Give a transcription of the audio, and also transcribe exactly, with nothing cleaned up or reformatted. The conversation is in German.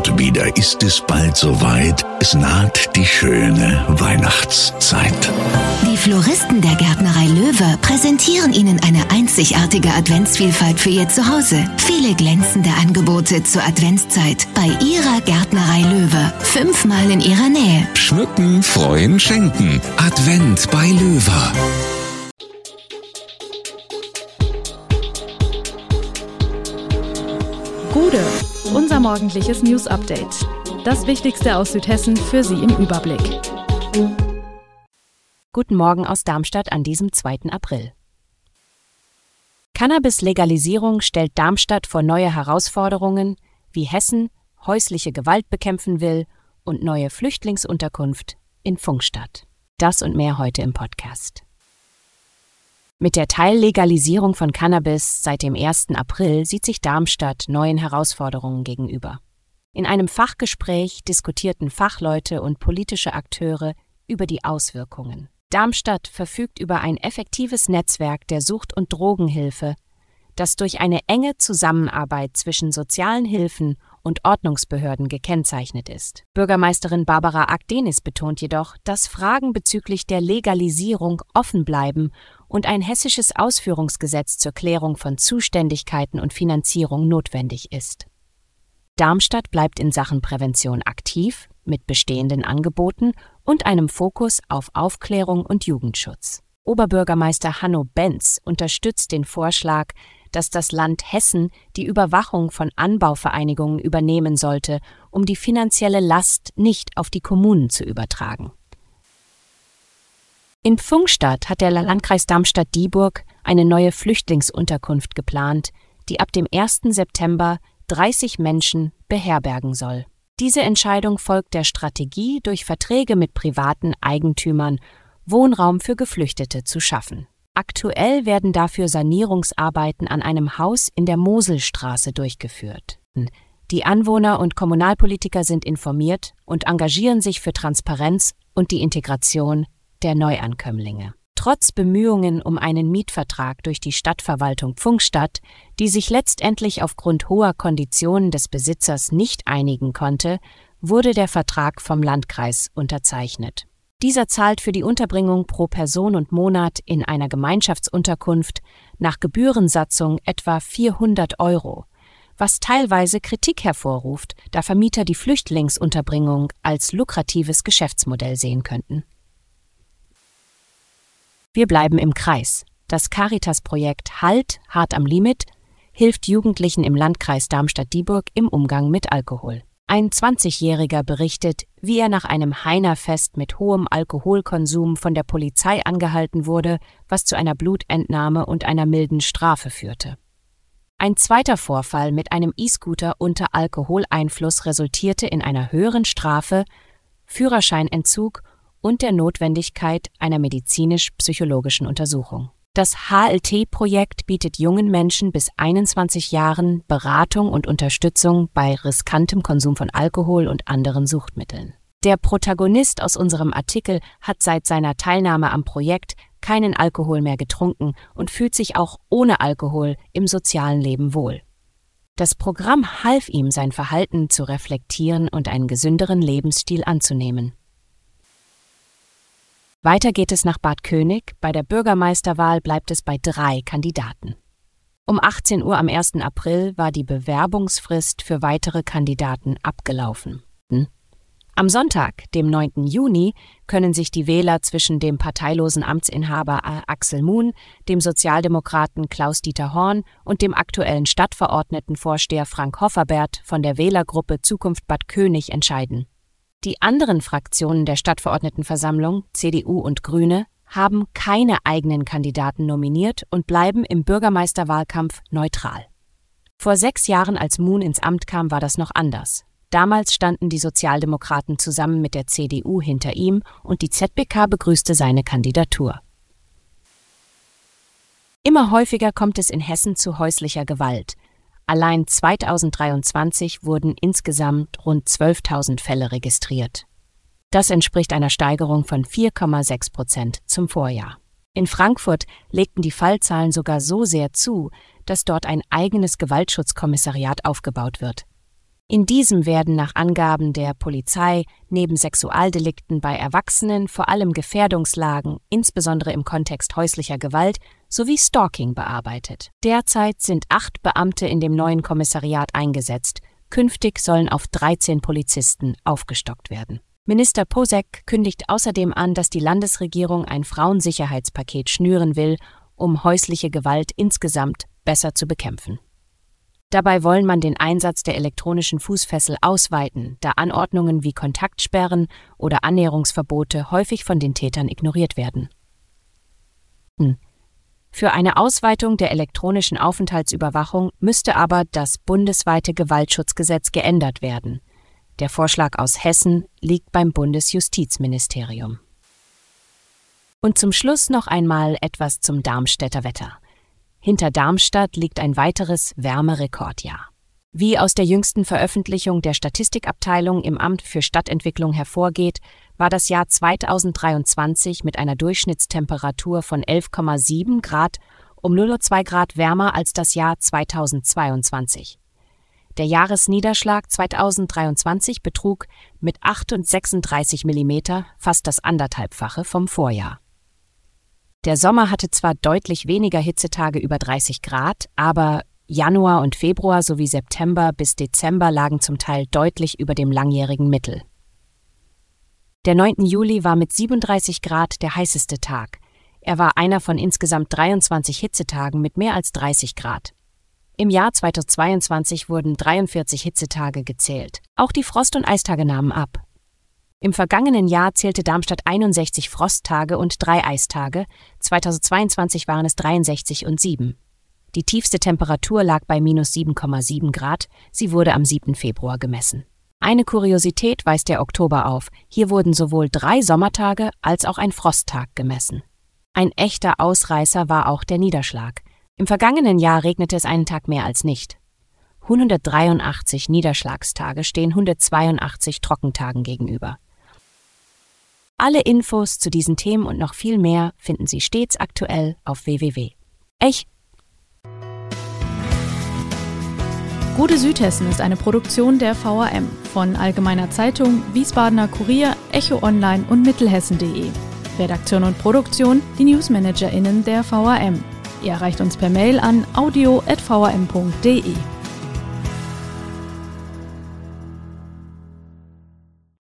Und wieder ist es bald soweit. Es naht die schöne Weihnachtszeit. Die Floristen der Gärtnerei Löwe präsentieren Ihnen eine einzigartige Adventsvielfalt für Ihr Zuhause. Viele glänzende Angebote zur Adventszeit bei Ihrer Gärtnerei Löwe. Fünfmal in Ihrer Nähe. Schmücken, freuen, schenken. Advent bei Löwe. Gude, unser morgendliches News-Update. Das Wichtigste aus Südhessen für Sie im Überblick. Guten Morgen aus Darmstadt an diesem zweiten April. Cannabis-Legalisierung stellt Darmstadt vor neue Herausforderungen, wie Hessen häusliche Gewalt bekämpfen will und neue Flüchtlingsunterkunft in Pfungstadt. Das und mehr heute im Podcast. Mit der Teillegalisierung von Cannabis seit dem ersten April sieht sich Darmstadt neuen Herausforderungen gegenüber. In einem Fachgespräch diskutierten Fachleute und politische Akteure über die Auswirkungen. Darmstadt verfügt über ein effektives Netzwerk der Sucht- und Drogenhilfe, das durch eine enge Zusammenarbeit zwischen sozialen Hilfen und Ordnungsbehörden gekennzeichnet ist. Bürgermeisterin Barbara Akdenis betont jedoch, dass Fragen bezüglich der Legalisierung offen bleiben und ein hessisches Ausführungsgesetz zur Klärung von Zuständigkeiten und Finanzierung notwendig ist. Darmstadt bleibt in Sachen Prävention aktiv, mit bestehenden Angeboten und einem Fokus auf Aufklärung und Jugendschutz. Oberbürgermeister Hanno Benz unterstützt den Vorschlag, dass das Land Hessen die Überwachung von Anbauvereinigungen übernehmen sollte, um die finanzielle Last nicht auf die Kommunen zu übertragen. In Pfungstadt hat der Landkreis Darmstadt-Dieburg eine neue Flüchtlingsunterkunft geplant, die ab dem ersten September dreißig Menschen beherbergen soll. Diese Entscheidung folgt der Strategie, durch Verträge mit privaten Eigentümern Wohnraum für Geflüchtete zu schaffen. Aktuell werden dafür Sanierungsarbeiten an einem Haus in der Moselstraße durchgeführt. Die Anwohner und Kommunalpolitiker sind informiert und engagieren sich für Transparenz und die Integration der Neuankömmlinge. Trotz Bemühungen um einen Mietvertrag durch die Stadtverwaltung Pfungstadt, die sich letztendlich aufgrund hoher Konditionen des Besitzers nicht einigen konnte, wurde der Vertrag vom Landkreis unterzeichnet. Dieser zahlt für die Unterbringung pro Person und Monat in einer Gemeinschaftsunterkunft nach Gebührensatzung etwa vierhundert Euro, was teilweise Kritik hervorruft, da Vermieter die Flüchtlingsunterbringung als lukratives Geschäftsmodell sehen könnten. Wir bleiben im Kreis. Das Caritas-Projekt Halt, hart am Limit hilft Jugendlichen im Landkreis Darmstadt-Dieburg im Umgang mit Alkohol. Ein zwanzigjähriger berichtet, wie er nach einem Heinerfest mit hohem Alkoholkonsum von der Polizei angehalten wurde, was zu einer Blutentnahme und einer milden Strafe führte. Ein zweiter Vorfall mit einem E-Scooter unter Alkoholeinfluss resultierte in einer höheren Strafe, Führerscheinentzug und der Notwendigkeit einer medizinisch-psychologischen Untersuchung. Das H L T-Projekt bietet jungen Menschen bis einundzwanzig Jahren Beratung und Unterstützung bei riskantem Konsum von Alkohol und anderen Suchtmitteln. Der Protagonist aus unserem Artikel hat seit seiner Teilnahme am Projekt keinen Alkohol mehr getrunken und fühlt sich auch ohne Alkohol im sozialen Leben wohl. Das Programm half ihm, sein Verhalten zu reflektieren und einen gesünderen Lebensstil anzunehmen. Weiter geht es nach Bad König. Bei der Bürgermeisterwahl bleibt es bei drei Kandidaten. Um achtzehn Uhr am ersten April war die Bewerbungsfrist für weitere Kandidaten abgelaufen. Am Sonntag, dem neunten Juni, können sich die Wähler zwischen dem parteilosen Amtsinhaber Axel Muhn, dem Sozialdemokraten Klaus-Dieter Horn und dem aktuellen Stadtverordnetenvorsteher Frank Hofferbert von der Wählergruppe Zukunft Bad König entscheiden. Die anderen Fraktionen der Stadtverordnetenversammlung, C D U und Grüne, haben keine eigenen Kandidaten nominiert und bleiben im Bürgermeisterwahlkampf neutral. Vor sechs Jahren, als Muhn ins Amt kam, war das noch anders. Damals standen die Sozialdemokraten zusammen mit der C D U hinter ihm und die Z B K begrüßte seine Kandidatur. Immer häufiger kommt es in Hessen zu häuslicher Gewalt. Allein zweitausenddreiundzwanzig wurden insgesamt rund zwölftausend Fälle registriert. Das entspricht einer Steigerung von vier Komma sechs Prozent zum Vorjahr. In Frankfurt legten die Fallzahlen sogar so sehr zu, dass dort ein eigenes Gewaltschutzkommissariat aufgebaut wird. In diesem werden nach Angaben der Polizei neben Sexualdelikten bei Erwachsenen vor allem Gefährdungslagen, insbesondere im Kontext häuslicher Gewalt, sowie Stalking bearbeitet. Derzeit sind acht Beamte in dem neuen Kommissariat eingesetzt. Künftig sollen auf dreizehn Polizisten aufgestockt werden. Minister Posek kündigt außerdem an, dass die Landesregierung ein Frauensicherheitspaket schnüren will, um häusliche Gewalt insgesamt besser zu bekämpfen. Dabei wolle man den Einsatz der elektronischen Fußfessel ausweiten, da Anordnungen wie Kontaktsperren oder Annäherungsverbote häufig von den Tätern ignoriert werden. Für eine Ausweitung der elektronischen Aufenthaltsüberwachung müsste aber das bundesweite Gewaltschutzgesetz geändert werden. Der Vorschlag aus Hessen liegt beim Bundesjustizministerium. Und zum Schluss noch einmal etwas zum Darmstädter Wetter. Hinter Darmstadt liegt ein weiteres Wärmerekordjahr. Wie aus der jüngsten Veröffentlichung der Statistikabteilung im Amt für Stadtentwicklung hervorgeht, war das Jahr zweitausenddreiundzwanzig mit einer Durchschnittstemperatur von elf Komma sieben Grad um null Komma zwei Grad wärmer als das Jahr zweitausendzweiundzwanzig. Der Jahresniederschlag zweitausenddreiundzwanzig betrug mit achthundertsechsunddreißig Millimeter fast das anderthalbfache vom Vorjahr. Der Sommer hatte zwar deutlich weniger Hitzetage über dreißig Grad, aber Januar und Februar sowie September bis Dezember lagen zum Teil deutlich über dem langjährigen Mittel. Der neunte Juli war mit siebenunddreißig Grad der heißeste Tag. Er war einer von insgesamt dreiundzwanzig Hitzetagen mit mehr als dreißig Grad. Im Jahr zweitausendzweiundzwanzig wurden dreiundvierzig Hitzetage gezählt. Auch die Frost- und Eistage nahmen ab. Im vergangenen Jahr zählte Darmstadt einundsechzig Frosttage und drei Eistage, zweitausendzweiundzwanzig waren es dreiundsechzig und sieben. Die tiefste Temperatur lag bei minus sieben Komma sieben Grad, sie wurde am siebten Februar gemessen. Eine Kuriosität weist der Oktober auf, hier wurden sowohl drei Sommertage als auch ein Frosttag gemessen. Ein echter Ausreißer war auch der Niederschlag. Im vergangenen Jahr regnete es einen Tag mehr als nicht. hundertdreiundachtzig Niederschlagstage stehen hundertzweiundachtzig Trockentagen gegenüber. Alle Infos zu diesen Themen und noch viel mehr finden Sie stets aktuell auf w w w punkt ech. Gute Südhessen ist eine Produktion der V A M von Allgemeiner Zeitung, Wiesbadener Kurier, Echo Online und Mittelhessen punkt de. Redaktion und Produktion die NewsmanagerInnen der V A M. Ihr erreicht uns per Mail an audio at v a m punkt de.